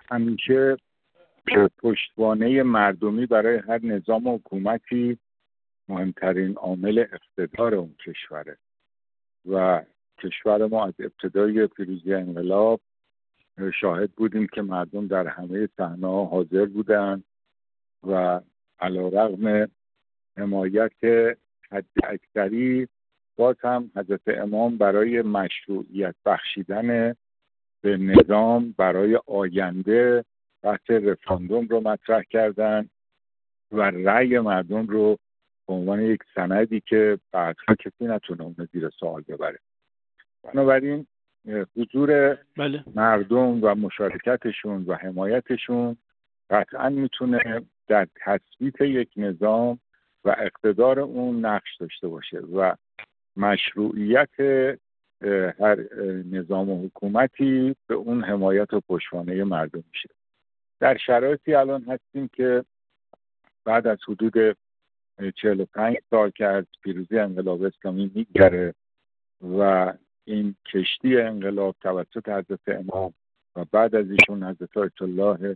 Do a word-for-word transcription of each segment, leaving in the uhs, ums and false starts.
همیشه پشتوانه مردمی برای هر نظام و حکومتی مهمترین عامل اقتدار اون کشوره و کشور ما از ابتدای پیروزی انقلاب شاهد بودیم که مردم در همه صحنه‌ها حاضر بودند و علیرغم حمایت حد اکثری باز هم حضرت امام برای مشروعیت بخشیدن به نظام برای آینده بحث رفراندوم رو مطرح کردن و رأی مردم رو به عنوان یک سندی که بعدها کسی نتونه اون زیر سوال ببره. بنابراین حضور بله. مردم و مشارکتشون و حمایتشون قطعا میتونه در تثبیت یک نظام و اقتدار اون نقش داشته باشه و مشروعیت هر نظام و حکومتی به اون حمایت و پشتوانه مردم میشه. در شرایطی الان هستیم که بعد از حدود چهل و پنج سال که از پیروزی انقلاب اسلامی میگذره و این کشتی انقلاب توسط حضرت امام و بعد از ایشون حضرت آیت الله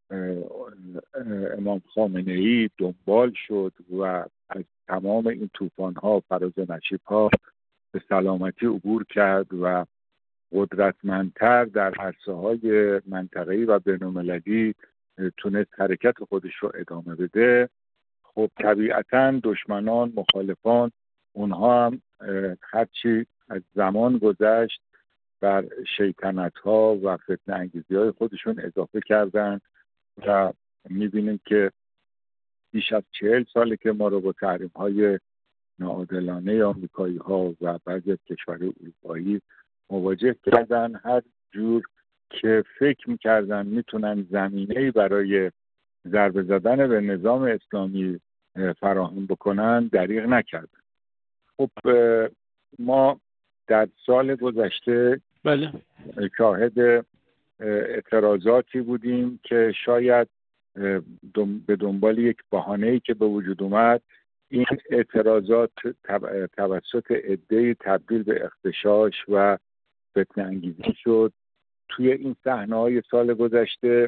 امام خامنه‌ای دنبال شد و از تمام این طوفان‌ها فراز و نشیب‌ها به سلامتی عبور کرد و قدرتمندتر در عرصه‌های منطقه‌ای و بین‌المللی تونست حرکت خودش رو ادامه بده. خب طبیعتاً دشمنان، مخالفان، اونها هم هرچی از زمان گذشت بر شیطنت‌ها و فتنه انگیزی‌های خودشون اضافه کردن و می‌بینیم که بیش از چهل ساله که ما رو با تحریم‌های ناعادلانه آمریکایی‌ها و بعضی از کشورهای اروپایی مواجه کردن. هر جور که فکر می‌کردن میتونن زمینه‌ای برای ضربه زدن به نظام اسلامی فراهم بکنن دریغ نکردن. خب ما در سال گذشته بله. شاهد اعتراضاتی بودیم که شاید به دنبال یک بهانه‌ای که به وجود اومد این اعتراضات توسط عده‌ای تبدیل به اغتشاش و فتنه انگیزی شد. توی این صحنه‌های سال گذشته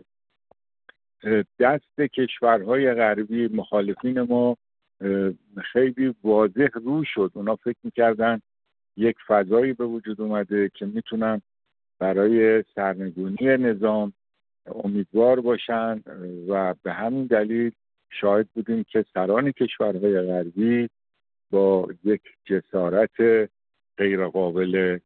دست کشورهای غربی مخالفین ما خیلی واضح رو شد. اونا فکر می‌کردن یک فضایی به وجود اومده که میتونن برای سرنگونی نظام امیدوار باشن و به همین دلیل شاهد بودیم که سران کشورهای غربی با یک جسارت غیرقابل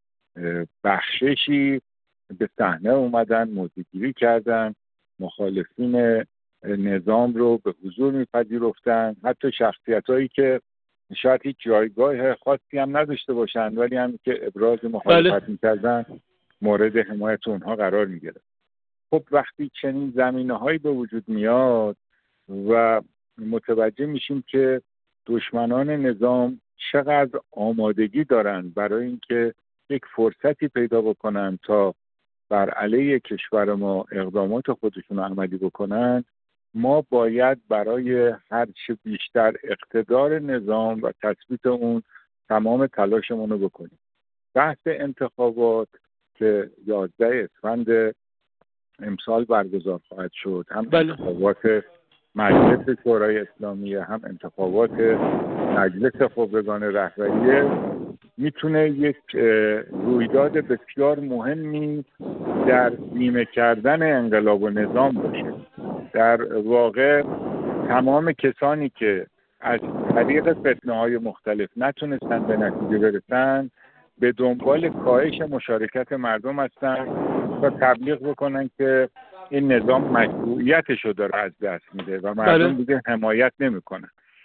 بخششی به صحنه اومدن، موضع‌گیری کردن، مخالفین نظام رو به حضور میپذیرفتن، حتی شخصیتایی که شاید هیچ جایگاه خاصی هم نداشته باشن ولی هم که ابراز مخالفت میکردن مورد حمایت اونها قرار میگرفت. خب وقتی چنین زمینه‌هایی به وجود میاد و متوجه میشیم که دشمنان نظام چقدر آمادگی دارن برای اینکه یک فرصتی پیدا بکنن تا بر علیه کشور ما اقدامات خودشون رو عملی بکنن، ما باید برای هر چه بیشتر اقتدار نظام و تثبیت اون تمام تلاشمون رو بکنیم. بحث انتخابات که یازده اسفند امسال برگزار خواهد شد، هم بله. انتخابات مجلس شورای اسلامی هم انتخابات مجلس خبرگان رهبریه، میتونه یک رویداد بسیار مهمی در بیمه کردن انقلاب و نظام باشه. در واقع تمام کسانی که از طریق فتنه‌های مختلف نتونستن به نتیجه برسن به دنبال کاهش مشارکت مردم هستن تا تبلیغ بکنن که این نظام مشروعیتش رو داره از دست میده و مردم دیگه حمایت نمیکنن.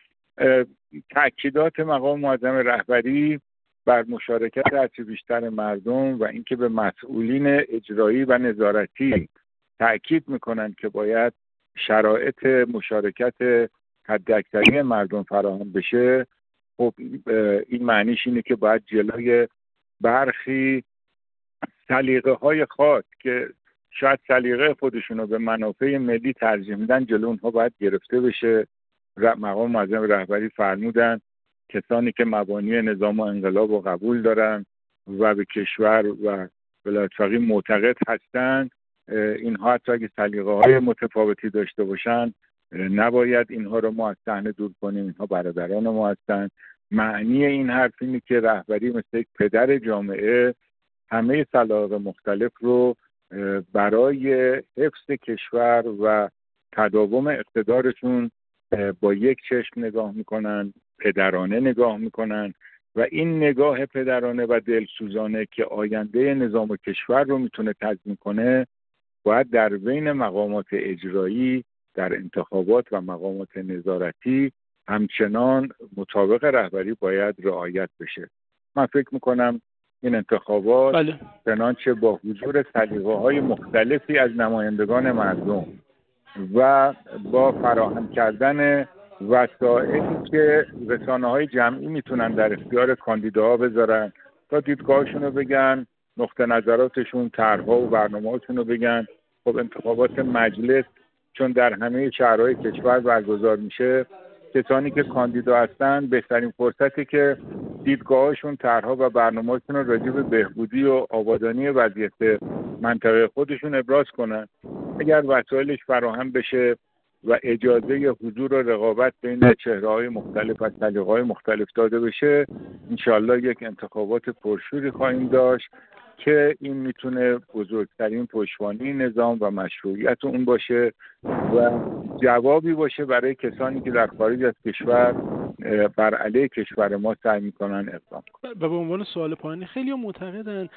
تأکیدات مقام معظم رهبری بر مشارکت هرچه بیشتر مردم و اینکه به مسئولین اجرایی و نظارتی تأکید میکنن که باید شرایط مشارکت حداکثری مردم فراهم بشه. خب این معنیش اینه که باید جلوی برخی سلیقه های خاص که شاید سلیقه خودشونو به منافع ملی ترجیح میدن جلو اونها باید گرفته بشه. مقام معظم رهبری فرمودن کسانی که مبانی نظام و انقلاب رو قبول دارن و به کشور و ولایت فقیه معتقد هستند اینها حتی اگه سلیقه‌های متفاوتی داشته باشن نباید اینها رو ما از صحنه دور کنیم. اینها برادران ما هستند. معنی این حرف اینه که رهبری مثل یک پدر جامعه همه سلایق مختلف رو برای حفظ کشور و تداوم اقتدارشون با یک چشم نگاه میکنن، پدرانه نگاه میکنن و این نگاه پدرانه و دلسوزانه که آینده نظام و کشور رو میتونه تضمین کنه باید در بین مقامات اجرایی در انتخابات و مقامات نظارتی همچنان مطابق رهبری باید رعایت بشه. من فکر میکنم این انتخابات بله. چنانچه با حضور سلیقه‌های مختلفی از نمایندگان مردم و با فراهم کردن وسایلی که رسانه‌های جمعی میتونن در اختیار کاندیداها بذارن تا دیدگاهشون رو بگن، نقطه نظراتشون، طرح‌ها و برنامه‌هاشون رو بگن. خب انتخابات مجلس چون در همه شهرهای کشور برگزار میشه، کسانی که کاندیدا هستن بهترین فرصتی که دیدگاهشون، طرح‌ها و برنامه‌هاشون رو راجع به بهبودی و آبادانی وضعیت منطقه خودشون ابراز کنن. اگر وسایلش فراهم بشه و اجازه حضور و رقابت بین چهره‌های مختلف و سلیقه‌های مختلف داده بشه، انشالله یک انتخابات پرشوری خواهیم داشت که این میتونه بزرگترین پشتوانه نظام و مشروعیت اون باشه و جوابی باشه برای کسانی که در خارج از کشور بر علیه کشور ما سعی میکنن اقدام کنن. و به عنوان سوال پایانی، خیلی معتقدن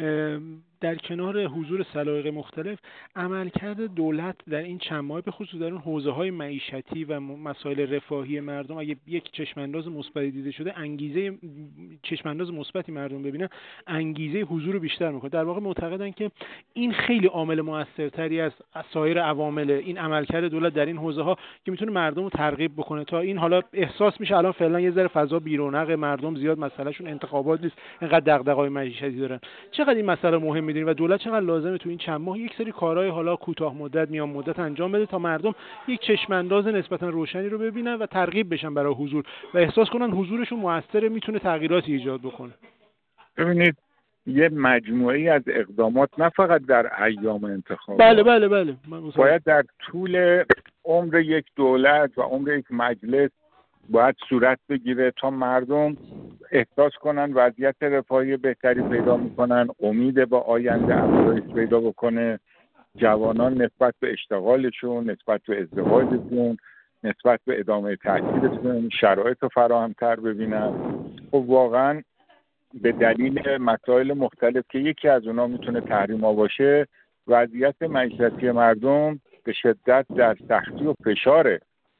در کنار حضور سلایق مختلف عملکرد دولت در این چند ماه به خصوص در اون حوزه‌های معیشتی و مسائل رفاهی مردم اگه یک چشمانداز مثبتی دیده شده، انگیزه چشمانداز مثبتی مردم ببینن، انگیزه حضور رو بیشتر میکنه. در واقع معتقدن که این خیلی عامل موثرتری از سایر عوامل این عملکرد دولت در این حوزه‌ها که میتونه مردم رو ترغیب بکنه تا این حالا احساس میشه الان فعلا یه ذره فضا بی‌رونق، مردم زیاد مسئلهشون انتخابات نیست، اینقدر دغدغه‌های معیشتی دارن. چقدر این مسئله مهم می‌دونید و دولت چقدر لازمه تو این چند ماه یک سری کارهای حالا کوتاه مدت، میان مدت انجام بده تا مردم یک چشمانداز نسبتا روشنی رو ببینن و ترغیب بشن برای حضور و احساس کنن حضورشون موثره، میتونه تغییراتی ایجاد بکنه. ببینید یه مجموعه‌ای از اقدامات نه فقط در ایام انتخابات، بله بله بله باید در طول عمر یک دولت و عمر یک مجلس باید صورت بگیره تا مردم احساس کنن وضعیت رفاهی بهتری پیدا میکنن، امید با آینده افزایش پیدا بکنه، جوانان نسبت به اشتغالشون، نسبت به ازدواجشون، نسبت به ادامه تحصیلشون شرایط رو فراهم‌تر ببینن. خب واقعا به دلیل مسائل مختلف که یکی از اونا میتونه تحریما باشه، وضعیت معیشتی مردم به شدت در سختی و فشاره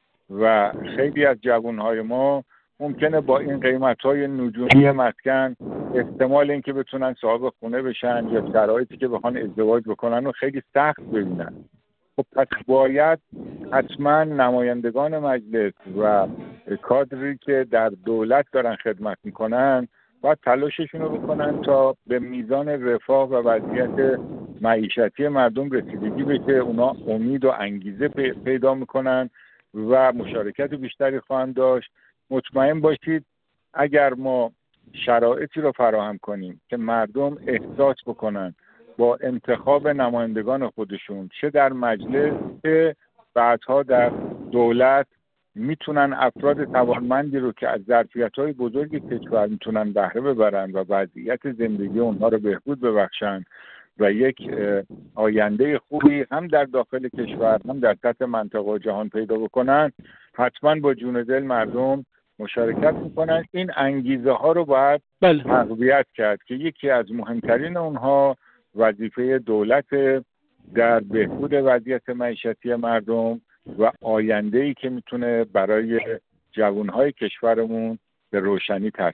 و خیلی از جوانهای ما ممکنه با این قیمت‌های نجومی مسکن احتمال اینکه بتونن صاحب خونه بشن یا شرایطی که بخوان ازدواج بکنن رو خیلی سخت ببینن. خب پس باید حتما نمایندگان مجلس و کادری که در دولت دارن خدمت میکنن باید تلاششون رو بکنن تا به میزان رفاه و وضعیت معیشتی مردم رسیدگی بشه. اونا امید و انگیزه پیدا میکنن و مشارکت بیشتری خواهند داشت. مطمئن باشید اگر ما شرایطی رو فراهم کنیم که مردم احساس بکنن با انتخاب نمایندگان خودشون چه در مجلس چه بعدها در دولت میتونن افراد توانمندی رو که از ظرفیت‌های بزرگ کشور میتونن بهره ببرن و وضعیت زندگی اونها رو بهبود ببخشن و یک آینده خوبی هم در داخل کشور هم در سطح منطقه و جهان پیدا بکنن، حتما با جون دل مردم مشارکت میکنن. این انگیزه ها رو باید تقویت کرد که یکی از مهمترین اونها وظیفه دولت در بهبود وضعیت معیشتی مردم و آینده‌ای که میتونه برای جوانهای کشورمون به روشنی